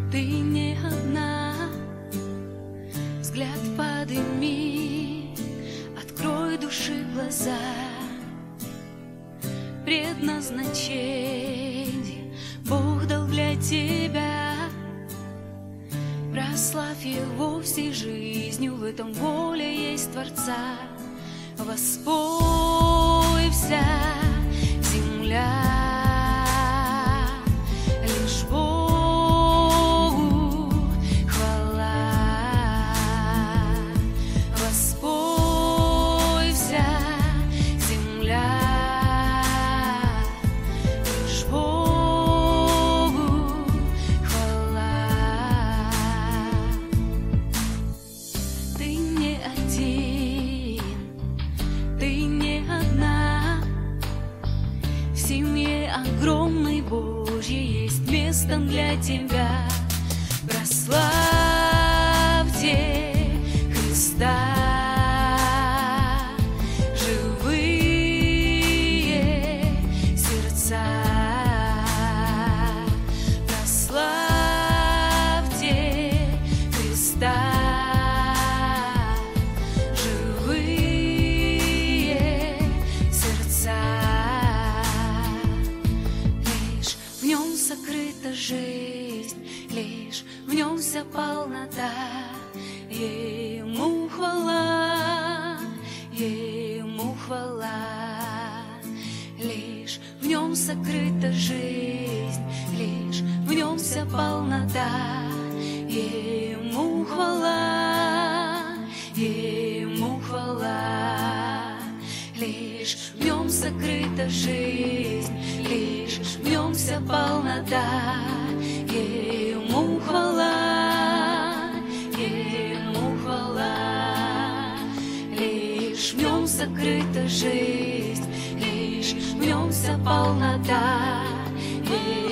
Ты не одна, взгляд подними, открой души глаза. Предназначение Бог дал для тебя. Прославь Его всей жизнью, в этом воля есть Творца. Воспой вся земля, лишь Богу хвала. Воспой вся земля, лишь Богу хвала. Ты не один, ты не одна. В семье огромной Божьей есть место для тебя. Прославьте Христа, живые сердца. Прославьте Христа, сокрыта жизнь, лишь в нем вся полнота. Ему хвала, Ему хвала. Лишь в нем сокрыта жизнь, лишь в нем вся полнота. Ему хвала, Ему хвала. Лишь в нем сокрыта жизнь, лишь в нем вся полнота. Ему хвала, Ему хвала. Лишь в нем сокрыта жизнь, лишь в нем вся полнота.